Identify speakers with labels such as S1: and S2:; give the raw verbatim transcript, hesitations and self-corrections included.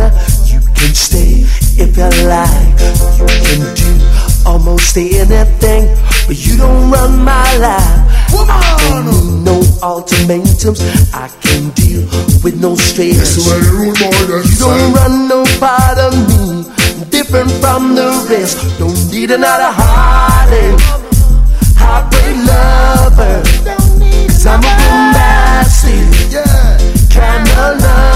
S1: woman, you can stay if you like. You can do almost anything, but you don't run my life. I don't need no ultimatums. I can deal with no stress. You don't run no part of me, different from the rest. Don't need another heartache, heartbreak lover, cause I'm a romantic kind of lover.